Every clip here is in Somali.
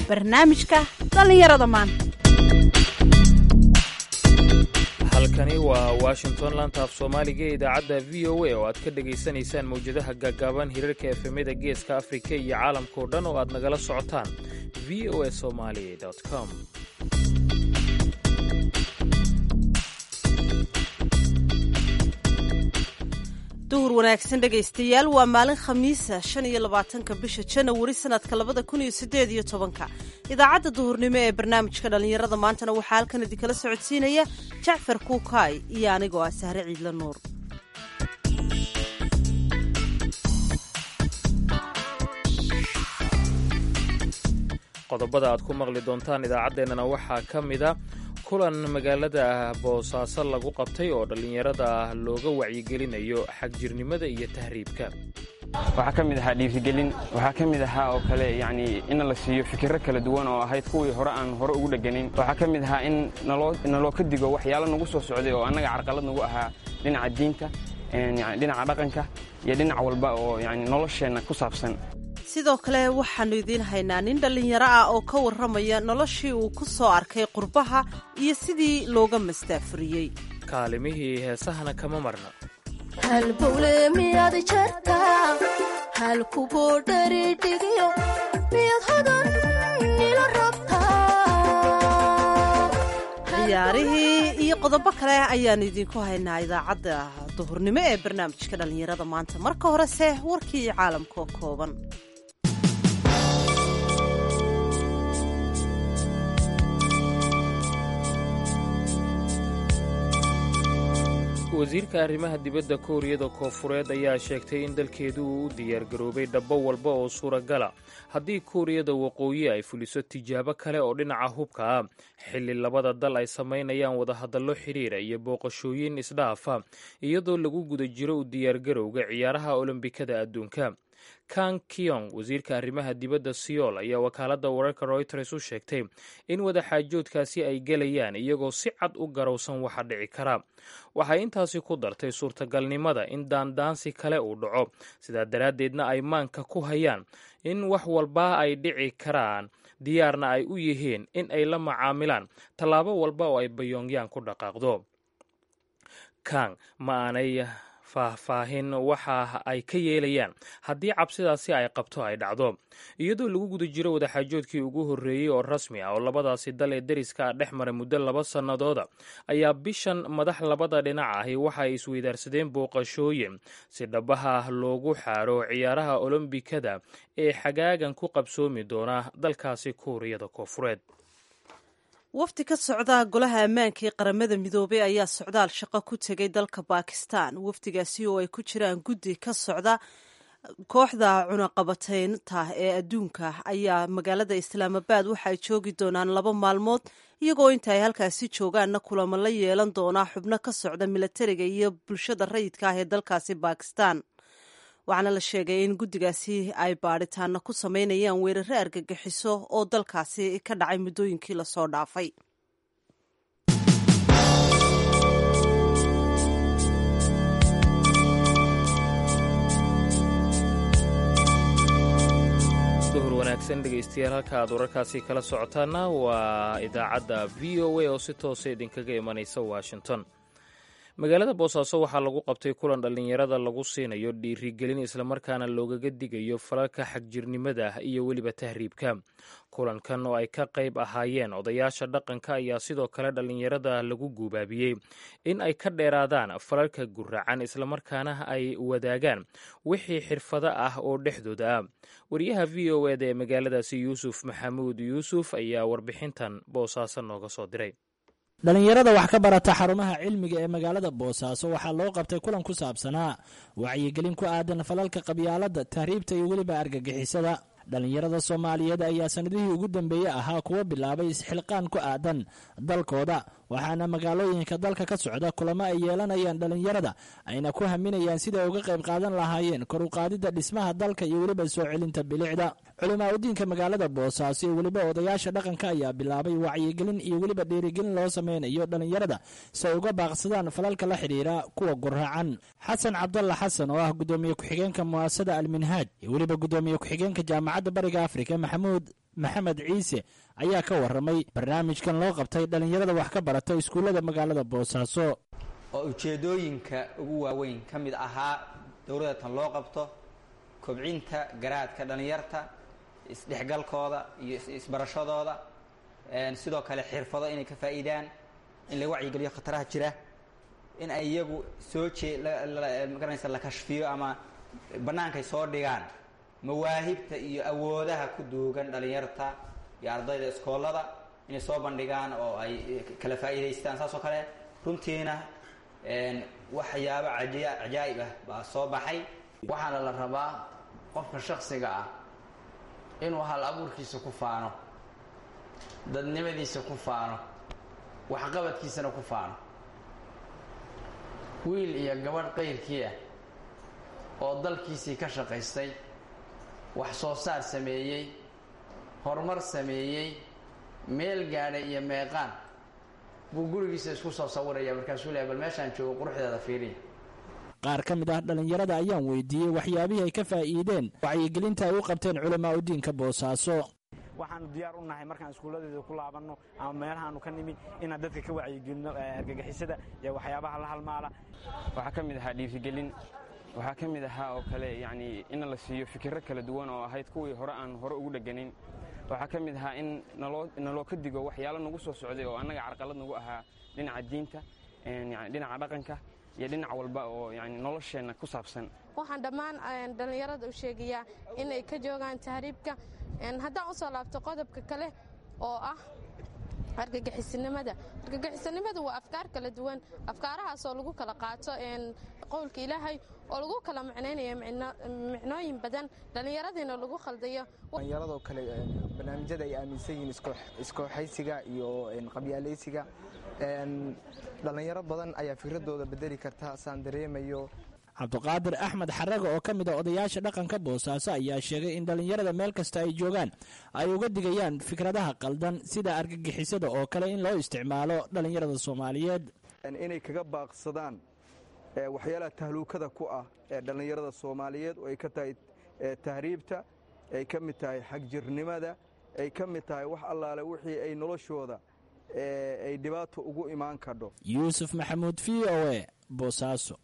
barnaamijka dhallinyarada maanta. halkani waa washington laanta af soomaaliga ee idaacadda v o a oo aad ka dhegaysanaysaan mawjadaha gaagaaban hirarka efemyada geeska afrika iyo caalamkao dhan oo aad nagala socotaan v o a somali com. duhur wanaagsan dhegaystayaal, waa maalin khamiisa 25 bisha Janawari sanadka 2018. idaacadda duhurnimo ee barnaamijka dhallinyarada maantana waxaa halkan idinkala socodsiinaya Jacfar Kuukay iyo anigoo ah Sahre Ciidla Nuur. qodobada aad ku maqli doontaan idaacaddeenana waxaa ka mida kulan magaalada boosaaso lagu qabtay oo dhallinyarada looga wacyigelinayo xagjirnimada iyo tahriibka. waxaa ka mid ahaa dhiirigelin, waxaa ka mid ahaa oo kale in la siiyo fikirro kala duwan oo ahayd kuwii hore aan hore ugu dheganayn. waxaa ka mid ahaa in naloo ka digo waxyaalo nagu soo socday oo annaga carqalad nagu ahaa dhinaca diinta, dhinaca dhaqanka iyo dhinac walba oo nolosheenna ku saabsan. sidoo kale waxaannu idiin haynaa nin dhallinyaro ah oo ka warramaya noloshii uu ku soo arkay qurbaha iyo sidii looga mastaafuriyey. kaalimihii heesahana kama marna. halbowle miyaad jartaa halkugoo dharidhigiyo miyaad hodan nila rabtaa. ciyaarihii iyo qodobo kale ayaannu idinku haynaa idaacadda duhurnimo ee barnaamijka dhallinyarada maanta. marka horese warkii caalamka oo kooban. wasiirka arrimaha dibadda kuuriyada koofureed ayaa sheegtay in dalkeedu uu u diyaargaroobay dhabbo walba oo suuragala haddii kuuriyada waqooyi ay fuliso tijaabo kale oo dhinaca hubka ah xilli labada dal ay samaynayaan wadahadallo xidhiira iyo booqashooyin isdhaafa iyadoo lagu guda jiro u diyaargarowga ciyaaraha olombikada adduunka. Kang Kyong, wasiirka arrimaha dibadda Seoul, ayaa wakaaladda wararka Reuters u sheegtay in wadaxaajoodkaasi ay gelayaan iyagoo si cad u garowsan waxa dhici kara. waxay intaasi ku dartay suurtagalnimada in daandaansi kale uu dhaco, sidaa daraaddeedna ay maanka ku hayaan in wax walba ay dhici karaan, diyaarna ay u yihiin in ay la macaamilaan tallaabo walba oo ay Pyongyang ku dhaqaaqdo. Kang ma aanay faahfaahin waxa ay ka yeelayaan haddii cabsidaasi ay qabto ay dhacdo. iyadoo lagu guda jiro wadaxaajoodkii ugu horreeyey oo rasmi ah oo labadaasi dal ee deriska dhex maray muddo 2 sannadooda ayaa bishan madax labada dhinac ahi waxa ay isweydaarsadeen booqashooyin si dhabaha loogu xaaro ciyaaraha olombikada ee xagaagan ku qabsoomi doona dalkaasi kuuriyada koofureed. wafdi ka socda golaha ammaanka ee qaramada midoobay ayaa socdaal shaqo ku tegay dalka Bakistan. wafdigaasi oo ay ku jiraan guddi ka socda kooxda cunaqabataynta ee adduunka ayaa magaalada Islaamabad waxa ay joogi doonaan 2 maalmood, iyagoo inta ay halkaasi joogaanna kulamo la yeelan doona xubno ka socda militariga iyo bulshada rayidka ah ee dalkaasi Bakistan. waxaana la sheegay in guddigaasi ay baadhitaano ku samaynayaan weeraro argagixiso oo dalkaasi ka dhacay muddooyinkii lasoo dhaafay. duhur wanaagsan dhegaystayaal, halka aad wararkaasi kala socotaana waa idaacadda v o a oo si toosa idinkaga imanaysa Washington. magaalada boosaaso waxaa lagu qabtay kulan dhallinyarada lagu siinayo dhiirigelin islamarkaana loogaga digayo falalka xagjirnimada iyo weliba tahriibka. kulankan oo ay ka qayb ahaayeen odayaasha dhaqanka ayaa sidoo kale dhallinyarada lagu guubaabiyey in ay ka dheeraadaan falalka guracan islamarkaana ay wadaagaan wixii xirfado ah oo dhexdooda ah. wariyaha v o eda ee magaaladaasi yuusuf maxamuud yuusuf ayaa warbixintan boosaaso nooga soo diray. dhallinyarada wax ka barata xarumaha cilmiga ee magaalada boosaaso waxaa loo qabtay kulan ku saabsanaa wacyigelin ku aadan falalka qabyaaladda, tahriibta iyo weliba argagixisada. dhallinyarada Soomaaliyeed ayaa sanadihii ugu dambeeyey ahaa kuwa bilaabay isxilqaan ku aadan dalkooda, waxaana magaalooyinka dalka ka socda kulamo ay yeelanayaan dhallinyarada ayna ku haminayaan siday uga qayb qaadan lahaayeen kor u qaadidda dhismaha dalka iyo weliba soo celinta bilicda. culimaa udiinka magaalada boosaaso iyo weliba odayaasha dhaqanka ayaa bilaabay wacyigelin iyo weliba dhiirigelin loo sameynayo dhallinyarada si ay uga baaqsadaan falalka la xidhiira kuwa gurracan. xasan cabdalla xasan oo ah gudoomiye ku-xigeenka mu'asasada alminhaaj iyo weliba gudoomiye ku-xigeenka jaamacadda bariga afrika maxamuud maxamed ciise ayaa ka warramay barnaamijkan loo qabtay dhallinyarada wax ka barata iskuullada magaalada boosaaso oo ujeedooyinka ugu waaweyn ka mid ahaa dowladda tan loo qabto kobcinta garaadka dhallinyarta isdhexgalkooda iyo isbarashadooda sidoo kale xirfado inay ka faa'iidaan in la wacyigeliyo khataraha jira in ay iyagu soo magaranaysa la kashfiyo ama bannaankay soo dhigaan mawaahibta iyo awoodaha ku duugan dhallinyarta iyo ardayda iskoolada inay soo bandhigaan oo ay kala faa'iidaystaan saasoo kale runtiina waxyaabo cajaa'ib ah baa soo baxay. waxaana la rabaa qofka shakhsiga ah inuu hal abuurkiisa ku faano, dadnimadiisa ku faano, waxqabadkiisana ku faano. wiil iyo gabadh qayrkii ah oo dalkiisii ka shaqaystay, wax soo saar sameeyey, horumar sameeyey, meel gaadhay iyo meeqaan buu gurigiisa isku soo sawiraya markaasuu leeyahay bal meeshaan joogo quruxdeeda fiiriya. qaar ka mid ah dhallinyarada ayaan weydiiyey waxyaabihii ay ka faa'iideen wacyigelinta ay u qabteen culamaa u diinka boosaaso. waxaanu diyaar u nahay markaan iskuulladeeda ku laabanno ama meelahaanu ka nimi inaan dadka ka wacyigelino argagixisada iyo waxyaabaha la halmaala. waxaa ka mid ahaa dhiirigelin, waxaa ka mid ahaa oo kale yacni in la siiyo fikirro kala duwan oo ahayd kuwii hore aan hore ugu dhaganin. waxaa ka mid ahaa in naloo ka digo waxyaalo nagu soo socday oo annaga carqalad nagu ahaa dhinaca diinta, yani dhinaca dhaqanka iyo dhinac walba oo yani nolosheenna ku saabsan. waxaan dhammaan dhallinyarada u sheegayaa inay ka joogaan tahriibka. haddaan usoo laabto qodobka kale oo ah argagixisinimada. argagixisinimadu waa afkaar kala duwan, afkaarahaasoo lagu kala qaato qowlka ilaahay oo lagu kala macnaynayo micnooyin badan, dhallinyaradiina lagu khaldayo. dhallinyaradoo kale barnaamijyada ay aaminsan yihiin iskooxaysiga iyo qabyaalaysiga. dhallinyaro badan ayaa fikradooda bedeli karta saan dareemayo. cabdiqaadir axmed xaraga oo ka mid a odayaasha dhaqanka boosaaso ayaa sheegay in dhallinyarada meel kasta ay joogaan ay uga digayaan fikradaha qaldan sida argagixisada oo kale in loo isticmaalo dhallinyarada soomaaliyeed, inay kaga baaqsadaan waxyaalaha tahluukada ku ah ee dhallinyarada soomaaliyeed oo ay ka tahay tahriibta, ay ka mid tahay xagjirnimada, ay ka mid tahay wax allaale wixii ay noloshooda ay dhibaato ugu imaan kadho. yuusuf maxamuud v o a boosaaso.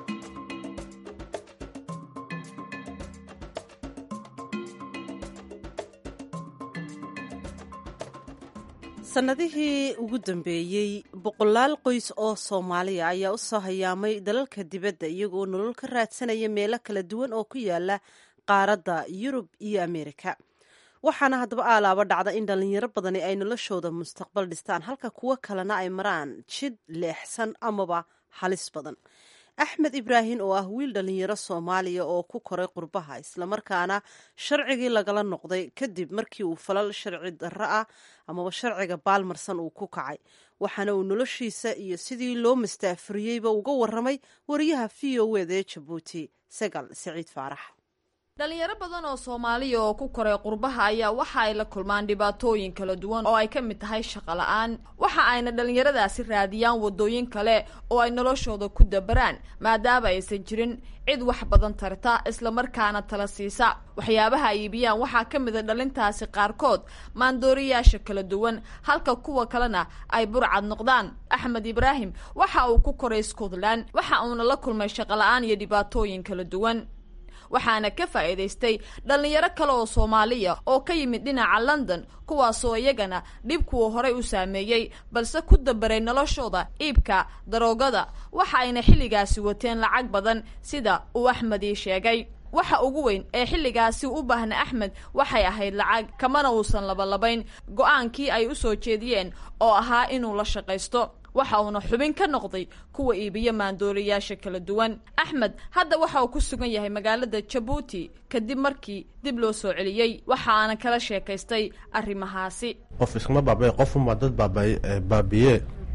sannadihii ugu dambeeyey boqolaal qoys oo soomaaliya ayaa u soo hayaamay dalalka dibadda iyagoo nolol ka raadsanaya meelo kala duwan oo ku yaala qaaradda yurub iyo ameerika. waxaana haddaba aalaaba dhacda in dhallinyaro badani ay noloshooda mustaqbal dhistaan halka kuwo kalena ay maraan jid leexsan amaba halis badan. axmed ibraahim oo ah wiil dhallinyaro soomaaliya oo ku koray qurbaha islamarkaana sharcigii lagala noqday kadib markii uu falal sharci darro ah amaba sharciga baalmarsan uu ku kacay, waxaana uu noloshiisa iyo sidii loo mastaafuriyeyba uga waramay wariyaha v o eda ee jabuuti sagal saciid faarax. dhalinyaro badan oo soomaaliya oo ku koray qurbaha ayaa waxa ay la kulmaan dhibaatooyin kala duwan oo ay ka mid tahay shaqo la-aan. waxa ayna dhalinyaradaasi raadiyaan wadooyin kale oo ay noloshooda ku dabaraan maadaama aysan jirin cid wax badan tarta islamarkaana tala siisa. waxyaabaha ay iibiyaan waxaa ka mid a dhalintaasi qaarkood maandooriyaasha kala duwan halka kuwa kalena ay burcad noqdaan. axmed ibraahim waxa uu ku koray scotland, waxa uuna la kulmay shaqo la-aan iyo dhibaatooyin kala duwan, waxaana ka faa'iidaystay dhallinyaro kale oo soomaaliya oo ka yimid dhinaca london kuwaasoo iyagana dhibkuu horay u saameeyey balse ku dabaray noloshooda iibka daroogada. waxa ayna xilligaasi wateen lacag badan sida uu axmed ii sheegay. waxa ugu weyn ee xilligaasi u baahna axmed waxay ahayd lacag, kamana uusan labalabayn go-aankii ay u soo jeediyeen oo ahaa inuu la shaqaysto. waxa uuna xubin ka noqday kuwa iibiya maandooriyaasha kala duwan. axmed hadda waxa uu ku sugan yahay magaalada jabuuti kadib markii dib loo soo celiyey, waxa aana kala sheekaystay arrimahaasi. qof iskama baabay, qofunbaa dad baabiye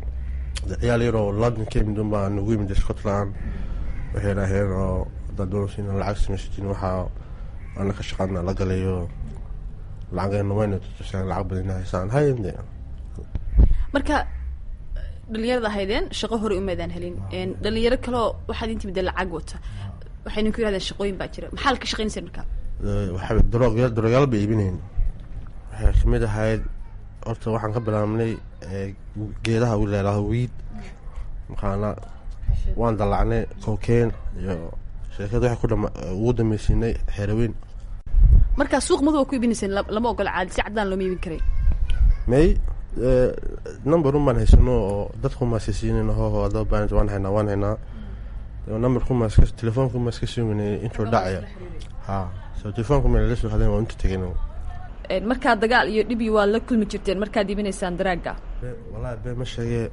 ciyaal yaroo london ka yimid unbaa nagu yimid scotland. waxay dhaheen oo dadwalsiina lacag samaysatiin waxaa ana ka shaqaana la galayo lacageenna wayna tutusaan lacag badina haysaan hayde. marka dhalinyarada ahaydeen shaqo hore umaydaan helin, dhalinyaro kaleo waxaad inti midda lacag wata waxay ninku yirahdeen shaqooyin baa jira, maxaa ka shaqaynaysa markaa? daroogayaal bay iibinayn, waxay ka mid ahayd horta waxaan ka bilaabnay geedaha u leelaha wiid maqaana waan dallacnay cocaine iyo sheekada waxay ugu dambaysiinay xerowiin. markaa suuq madow ku iibinayseen lama ogola caadi si cadaan looma iibin karay may number baan haysano oo dadku maasisiinayno hooho adoo baan waan haynaa numberku telefoonku ma iska suugnay intuu dhacaya so telefoonku ma la soo hadeen waa inta tegayno. markaa dagaal iyo dhib waa la kulmi jirteen markaad iibinaysaan daraaga? wallaahi bee ma sheegay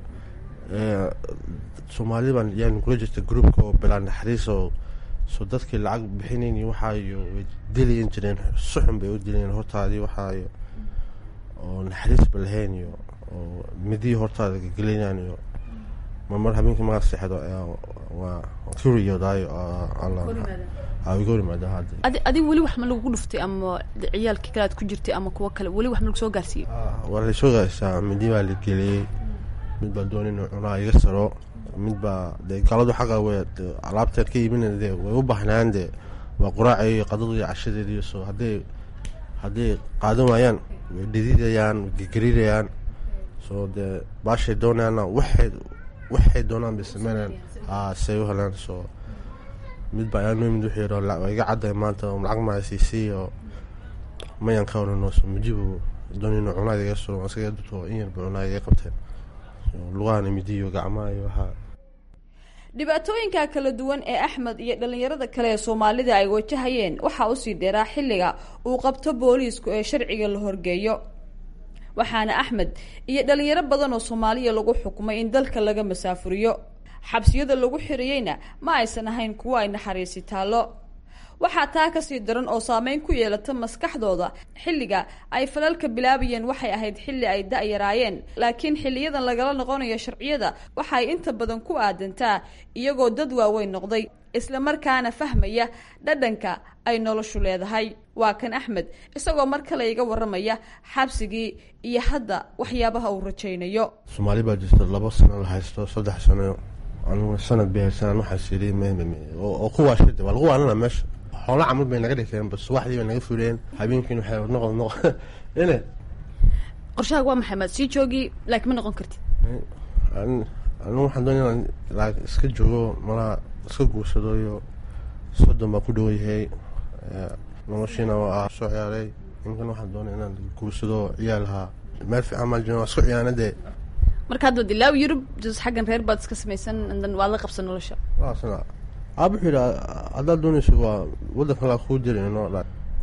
Soomaali baan yaan kula jirta groupka oo bilaan naxariis oo soo dadkii lacag bixinayeen waxa iyo dilayeen jireen suxun bay u dilayeen hortaadii waxa iyo oo naxariis balhayn iyo oo midii hortaada galinayaan iyo mar habeenkii ma seexdo waa curiyo daayo Allah gori maada hadda adiga wali wax ma lagu dhuftay ama ciyaalkii kale aad ku jirtay ama kuwa kale wali wax ma lagu soo gaarsiiyay? wala soo gaarsiiyay midii baa la geliyay mid baa doonay cunaa iga saro mid baa galadu xaqa way alaabteed ka iibinayay way u baahnayeen waa quraacay qadadu iyo cashadeedii soo haday qaadan waayaan way dhididayaan gariirayaan soo baashay doonayaan waxay doonaan bisameeyaan say u helaan soo mid baa aanu mid wixii yaro iga caday maanta lacag ma siisiyo mayan ka warano soo mijibu doonayno cunaa iga soo asaga dadku in yar cunaa iga qabteen luqaana midiyo gacmaha iyo waxa. dhibaatooyinka kala duwan ee Axmed iyo dhalinyarada kale ee Soomaalida ay wajahayeen waxa uu sii dheeraa xilliga uu qabto booliisku ee sharciga la horgeeyo. waxaana Axmed iyo dhalinyaro badan oo Soomaaliya lagu xukumay in dalka laga masaafuriyo. xabsiyada lagu xiriyayna ma aysan ahayn kuwa ay naxariisi taalo. waxaa taa ka sii daran oo saameyn ku yeelata maskaxdooda xilliga ay falalka bilaabayeen waxay ahayd xilli ay da'yaraayeen laakiin xilliyadan lagala noqonayo sharciyada waxay inta badan ku aadantaa iyagoo dad waaweyn noqday isla markaana fahmaya dhadhanka ay noloshu leedahay. waa kan Axmed isagoo mar kale iga waramaya xabsigii iyo hadda waxyaabaha uu rajaynayo. Soomaali baa jirta 2 sano la haysto 3 sano anu sanad beersan waxa siray oo kuwa shida waa lagu waanana meesha xoolo camal bay naga dhigteen bas waxdii bay naga fureen habeenkii waxay noqon ina qorshaaga waa maxay ma sii joogi laakiin ma noqon kartid? anu waxaan doonayaa iska joogo mala iska guursado iyo soddon baa ku dhow yahay noloshiina waa soo ciyaaray inkan waxaan doonayaa inaan guursado ciyaalaha meel fiican ma jiro isku ciyaanade marka hadda dilaaw Yurub jis xagan reer baad iska samaysan indan waa la qabsan nolosha. sana abu xira hadda doonayso waa wada kala ku jireen oo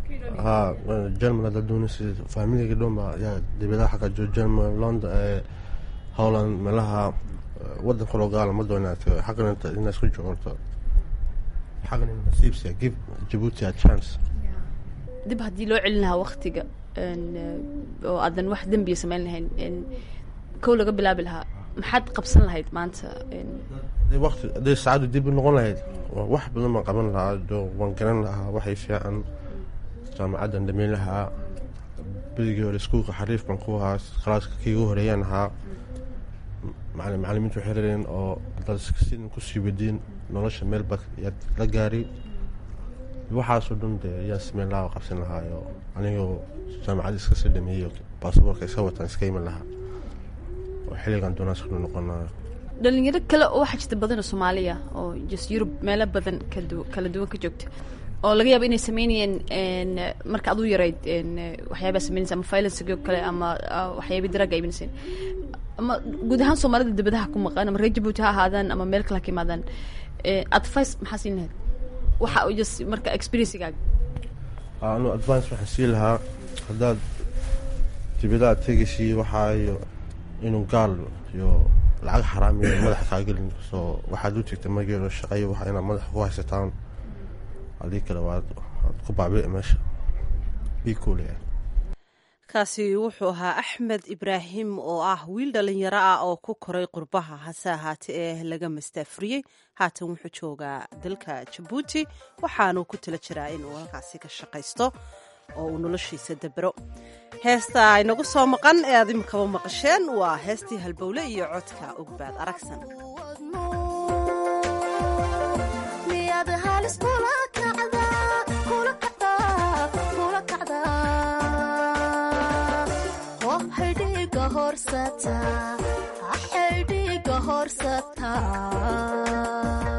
German hadda doonayso family dhomba yaa dibada xaqa German London Holland malaha wada kala gaal ma doonaato xaqan inta isku joogto xaqan in nasiibsi give Djibouti a chance. dib hadii loo celinaha waqtiga oo adan wax dambiye sameyn lahayn كل laga bilaabi lahaa maxaad qabsan lahayd maanta waqti saacadu dib noqon lahayd wax badan ma qaban lahaa waan garan lahaa waxay fiican jaamacadan dhameyn lahaa biligii hore iskuulka xariif baan ku ahaa khalaaska kiigu horeeyaan ahaa macallimiintu xiriireen oo dalsiin ku sii wadeen nolosha meel bad la gaari waxaasoo dhan yaa sameyn lahaa qabsan lahaa anigoo jaamacad iska sii dhameeyay baasaboorka iska wataan iska iman lahaa xilligan doonaas ku noqonaa. dhalinyaro kale oo waxa jirta badan oo Soomaaliya oo just Yurub meelo badan kala duwan ka joogta oo laga yaabo inay sameeyeen marka aad u yarayd waxyaabo sameeyeen ama violence kale ama waxyaabo drug iibinayeen ama guud ahaan Soomaalida dibadaha ku maqan ama reer Djibouti ha ahaadaan ama meel kale ka yimaadaan advice maxaa siin lahayd waxa uu just marka experience-gaaga? anu advice waxaan siin lahaa haddaad dibadaha tegaysi waxa inuu gaal iyo lacag xaraam iyo madax ka galin soo waxaad u tagtay magaalo shaqay waxa inaad madax ku haysataan adii kale waad ku baabi'ay meesha bikoolaya. kaasi wuxuu ahaa Axmed Ibraahim oo ah wiil dhalinyaro ah oo ku koray qurbaha hase ahaatee ee laga mastaafuriyay haatan wuxuu joogaa dalka Djibouti waxaanu ku tala jiraa inuu halkaasi ka shaqaysto oo uu noloshiisa dabro. heesta ay nagu soo maqan ee aad imkaba maqasheen waa heestii halbowle iyo codka Ugbaad Aragsan. horsataa xaydhiga horsataa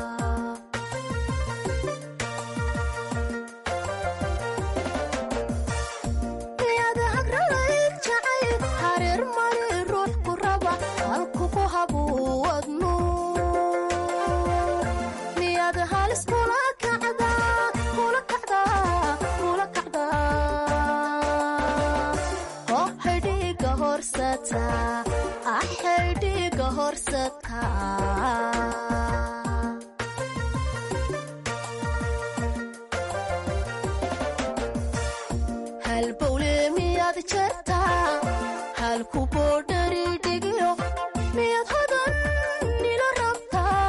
xaydhiga horsataa halbowle miyaad jartaa halku boodhari dhigyo miyaad hodan nila rabtaa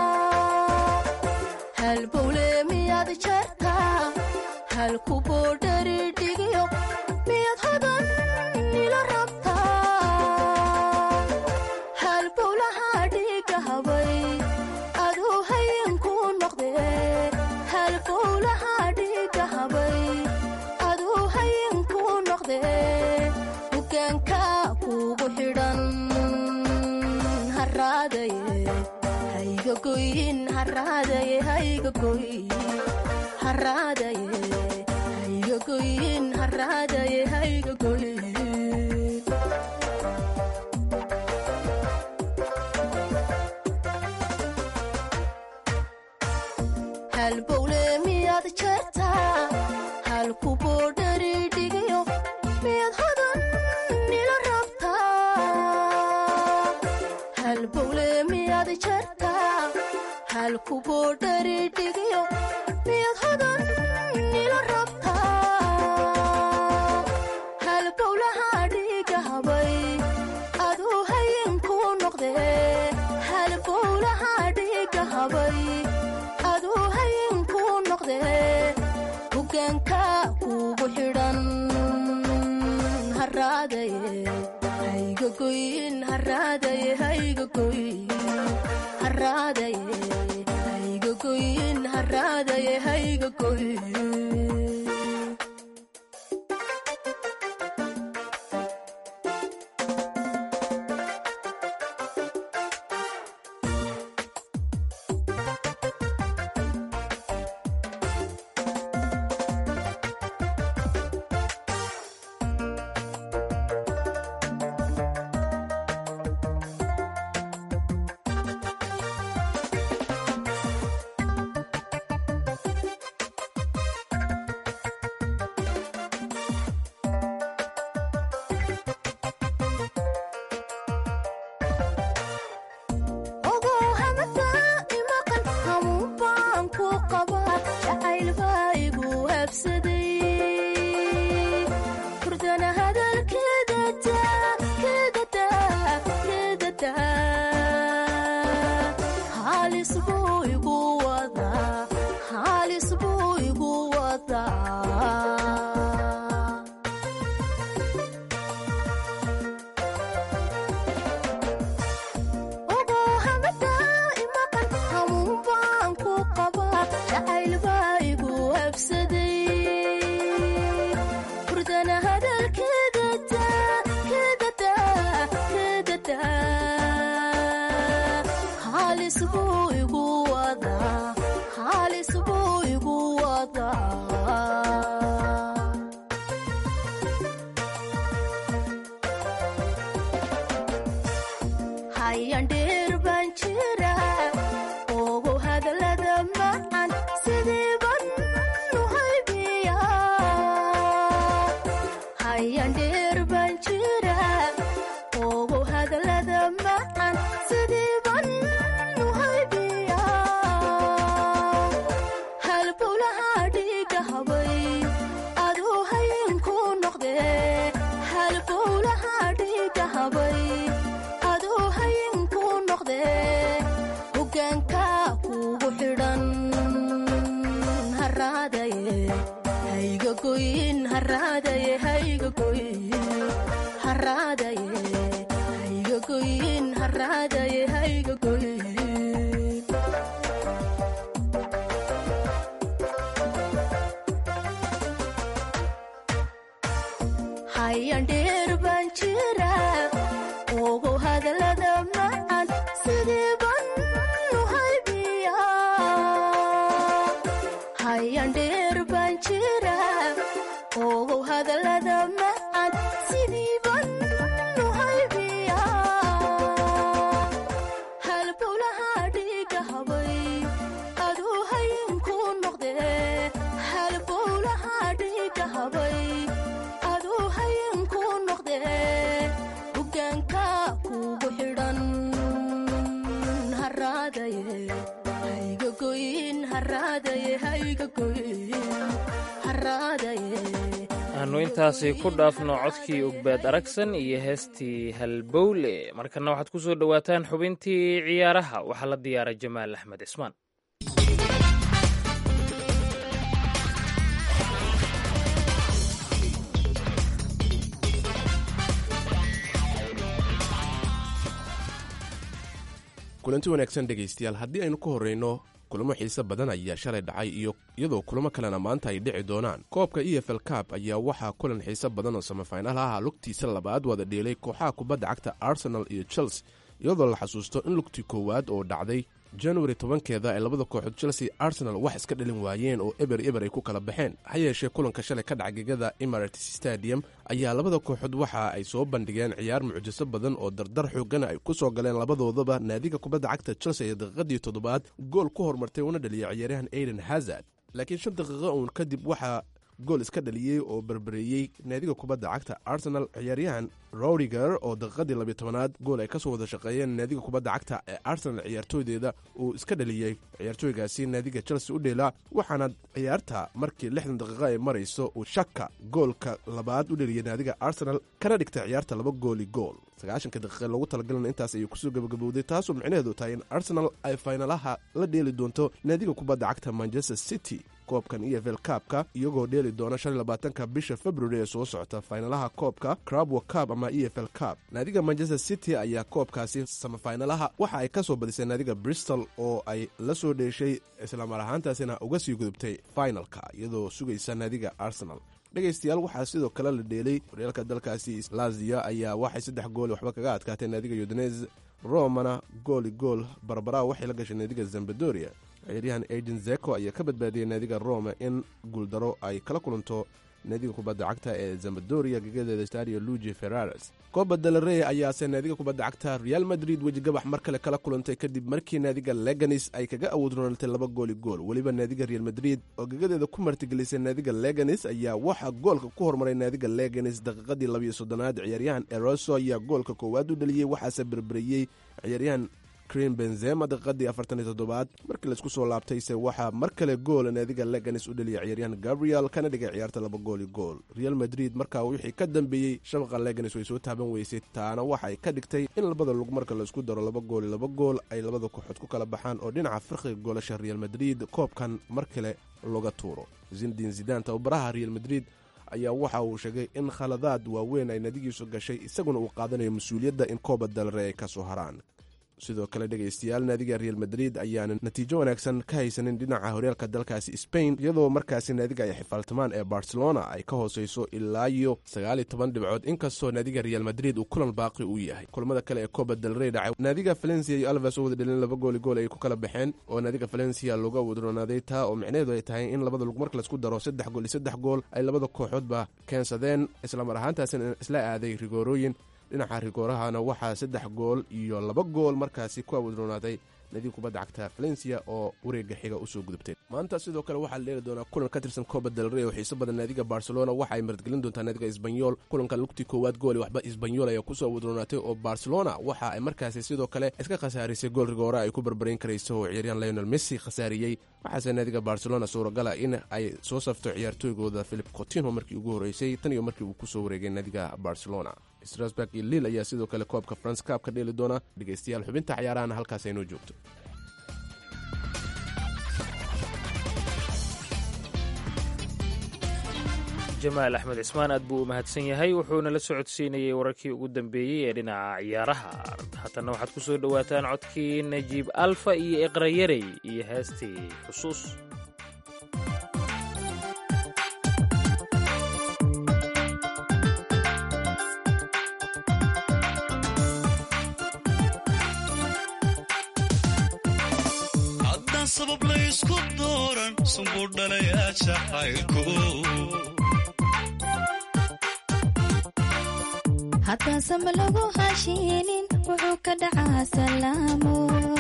halbowle miyaad jartaa halku boodhari dhigyo miyaad hodan nila rabtaa hogaanka kugu xidhan haraadaye hayga goyin haraadaye hayga goyin haraadaye hayga goyin haraadaye hayga goyin halbowle miyaad jartaa halku boodhari dhigyo miyaad hodan nila rabtaa halbowle miyaad jartaa halku boodhari dhigyo miyaad hodan nila rabtaa halbowlaha dhiga habay aduu hayinku noqde halbowlaha dhiga habay aduu hayinku noqde hogaanka kugu xidhan haraadaye hayga goyin haraadaye hayga goyin haraadaye hayga goyin haraadaye hayga goyin hayan dheer baan jira ogo hayga goyn haraadaye hayga goyn haraadaye aanu intaasi ku dhaafno codkii ogbaad aragsan iyo heestii halbowle markana waxaad ku soo dhowaataan xubintii ciyaaraha waxaa la diyaaray jamaal axmed cismaan kulanti wanaagsan dhegaystayaal haddii aynu ka horrayno kulamo xiise badan ayaa shalay dhacay iyadoo kulamo kalena maanta ay dhici doonaan koobka EFL Cup ayaa waxaa kulan xiise badan oo samafaynal ah lugtiisa labaad wada dheelay kooxaha kubadda cagta Arsenal iyo Chelsea iyadoo la xasuusto in lugtii koowaad oo dhacday January 10keeda ay labada kooxood Chelsea Arsenal wax iska dhalin waayeen oo eber ay ku kala baxeen ha yeeshee kulanka shalay ka dhac gegada Emirates Stadium ayaa labada kooxood waxa ay soo bandhigeen ciyaar mucjiso badan oo dardar xooggan ay ku soo galeen labadoodaba naadiga kubadda cagta Chelsea ee daqiiqadii 7aad gool ku hormartay una dhaliyay ciyaaryahan Eden Hazard laakiin 5 daqiiqo uun kadib waxa gool iska dhaliyey oo barbareeyey naadiga kubadda cagta Arsenal ciyaaryahan Rudiger oo daqiiqadii 12aad gool ay ka soo wada shaqeeyeen naadiga kubadda cagta ee Arsenal ciyaartooydeeda uu iska dhaliyey ciyaartooygaasi naadiga Chelsea u dheela waxaana ciyaarta markii 60 daqiiqo ay marayso uu Shaka goolka labaad u dhaliyay naadiga Arsenal kana dhigtay ciyaarta 2 gool 90 daqiiqo lagu talagalay intaas ay ku soo gabagabowday taasoo micnaheedu tahay in Arsenal ay finalaha la dheeli doonto naadiga kubadda cagta Manchester City koobkan EFL Cup-ka iyagoo dheeli doona 25 bisha February ee soo socota finalaha koobka Carabao Cup ama EFL Cup naadiga Manchester City ayaa koobkaasi samafinalaha waxa ay ka soo badisay naadiga Bristol oo ay la soo dheeshay isla mar ahaantaasina uga sii gudubtay finalka iyadoo sugaysa naadiga Arsenal dhegaystayaal waxaa sidoo kale la dheelay horyaalka dalkaasi Lazio ayaa waxay 3 gool waxba kaga adkaatay naadiga Udinese Romana gool barbara waxay la gashay naadiga Sampdoria ciyaaryahan Edin Dzeko ayaa ka badbaadiyay naadiga Roma in guuldaro ay kala kulanto naadiga kubadda cagta ee Sampdoria gegadeeda Stadio Luigi Ferraris Copa del Rey ayaa naadiga kubadda cagta Real Madrid wajigabax mar kale kala kulantay kadib markii naadiga Leganes ay kaga awood roonatay 2 gool waliba naadiga Real Madrid oo gegadeeda ku martigelisay naadiga Leganes ayaa waxa goolka ku hormaray naadiga Leganes daqiiqadii 22aad ciyaaryahan Eroso ayaa goolka koowaad u dhaliyay waxaase barbariyay ciyaaryahan Karim Benzema daqiiqadii 47aad markii la isku soo laabtayse waxaa mar kale gool naadiga Leganes u dhaliyay ciyaaryahan Gabriel kana dhigay ciyaarta 2 gool Real Madrid markaa wixii ka dambeeyay shabaqa Leganes way soo taaban weysay taana waxay ka dhigtay in labada lug marka la isku daro 2 gool ay labada kooxood ku kala baxaan oo dhinaca farqiga goolasha Real Madrid koobkan mar kale looga tuuro Zinedine Zidane tababaraha Real Madrid ayaa waxa uu sheegay in khaladaad waaweyn ay naadigiisu gashay isaguna uu qaadanayo mas'uuliyadda in Copa del Rey ka soo haraan sidoo kale dhegaystayaal naadiga Real Madrid ayaana natiijo wanaagsan ka haysanin dhinaca horyaalka dalkaasi Spain iyadoo markaasi naadiga ay xifaaltamaan ee Barcelona ay ka hooseyso ilaa iyo 19 dhibcood inkastoo naadiga Real Madrid uu kulan baaqi u yahay kulamada kale ee Copa del Rey dhacay naadiga Valencia iyo Alaves oo wada dhalin 2 gool ay ku kala baxeen oo naadiga Valencia looga wadroonaaday taa oo micnaheedu ay tahay in labada lug marka la isku daro 3 gool ay labada kooxoodba keensadeen isla mar ahaantaasina isla aaday rigoorooyin dhinaca rigoorahana waxaa 3 gool iyo 2 gool markaasi ku awoodroonaaday naadiga kubadda cagta Valencia oo wareegga xiga u soo gudubtay maanta sidoo kale waxaa la dheeli doonaa kulan ka tirsan Copa del Rey oo xiiso badan naadiga Barcelona waxa ay martigelin doontaa naadiga Espanyol kulanka lugtii koowaad gool waxba Espanyol ayaa ku soo awoodroonaatay oo Barcelona waxa ay markaasi sidoo kale iska khasaarisay gool rigoora ay ku barbarin karayso oo ciyaaryahan Lionel Messi khasaariyay waxaase naadiga Barcelona suuragala in ay soo safto ciyaartooygooda Philippe Coutinho markii ugu horeysay tan iyo markii uu ku soo wareegay naadiga Barcelona Strasbourg iyo Lille ayaa sidoo kale koobka France Cup ka dheeli doona dhegaystayaal xubinta ciyaaraha halkaas ay noo joogto jamaal axmed cismaan aad buu u mahadsan yahay wuxuuna la socodsiinayey wararkii ugu dambeeyey ee dhinaca ciyaaraha haddana waxaad ku soo dhowaataan codkii najiib alfa iyo iqrayarey iyo heestii xusuus haddaan sabab laysku dooran sumbudhalayaa jacaylku haddaan sama lagu hashiinin wuxuu ka dhacaa salaamo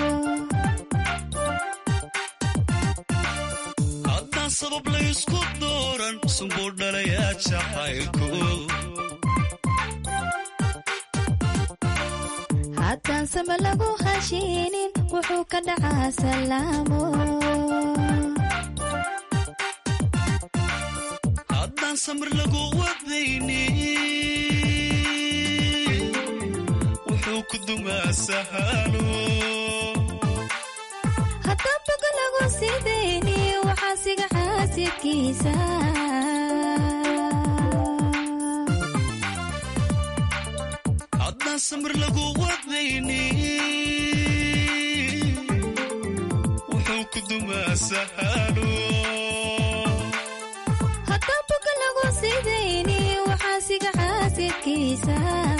haddaan sabab laysku dooran sumbudhalayaa jacaylku haddaan sama lagu hashiinin wuxuu ka dhacaa salaamo haddaan samir lagu wadayni wuxuu ku dumaa sahalo haddaan bog lagu sidayni waxaa siga xaasidkiisa haddaan samir lagu wadayni wuxuu ku dumaa sahalo haddaan bog lagu sidayni waxaa siga xaasidkiisa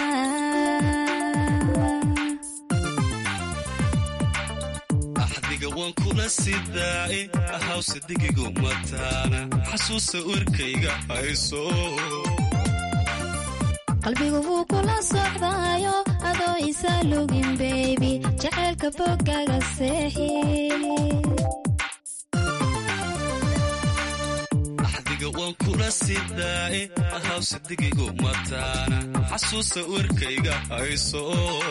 axdiga waan kula sidaae ahawse digigu mataana xasuusa warkayga hayso qalbigu wuu kula socdaayo adoo isa lugin bebi jacaylka boggaaga seexi axdiga waan kula sidaae ahawse digigu mataana xasuusa warkayga hayso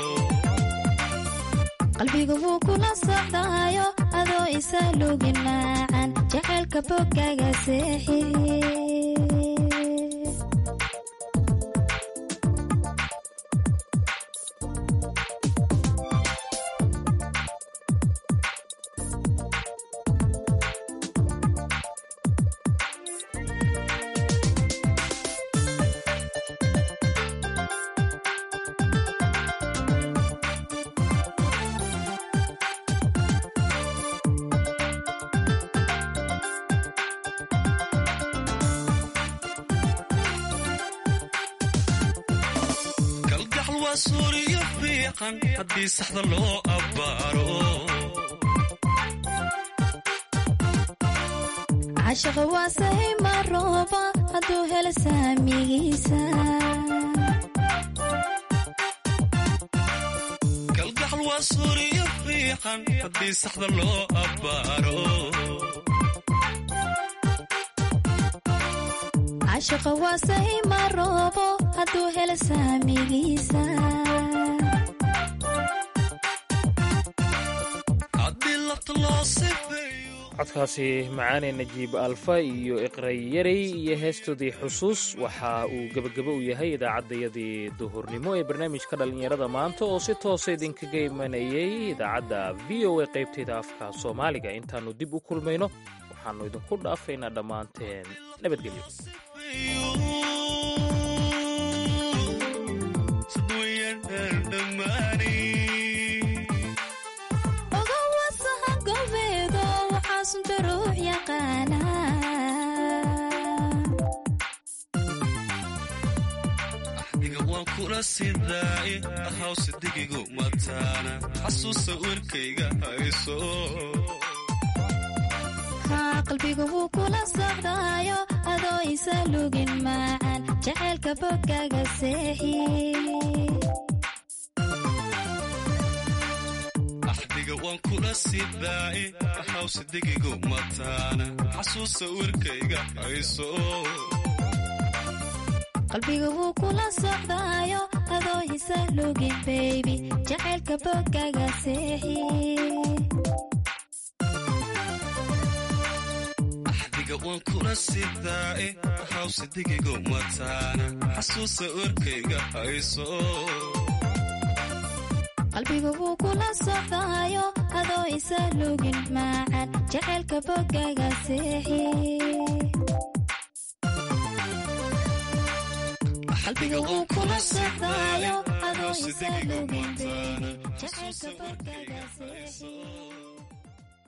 qalbigu wuu kula socdaayo adoo isa lugin maacan jacaylka boggaaga seexi haddii saxda loo abbaaro cashaqa waa sahay marooba hadduu helo saamigiisa kalgaxal waa suuriyo fiican haddii saxda loo abbaaro cashaqa waa sahay maroobo hadduu helo saamigiisa codkaasi macaane najiib alfa iyo iqray yarey iyo heestoodii xusuus waxa uu gebagabo u yahay idaacaddayadii duhurnimo ee barnaamijka dhallinyarada maanta oo si toosa idinkaga imanayay idaacadda v o a qaybteeda afka soomaaliga intaannu dib u kulmayno waxaannu idinku dhaafaynaa dhammaanteen nabadgelyo axdiga waan kula sidaae ahawse digigu mataana xasuusa warkayga hayso qalbigu wuu kula socdaayo adoo isa lugin maacan jacaylka boggaaga seexi axdiga waan kula sidaae ahawse digigu mataana xasuusa warkayga hayso qalbigu wuu kula socdaayo adoo isa lugin bebi jacaylka boggaaga seexi axdiga waan kula sidaae ahawse digigu mataana xasuusa warkayga hayso qalbigu wuu kula socdaayo adoo isa lugin maacan jacaylka boggaaga seexi qalbigu wuu kula socdaayo adoo isa lugin bebi jacaylka boggaaga seexi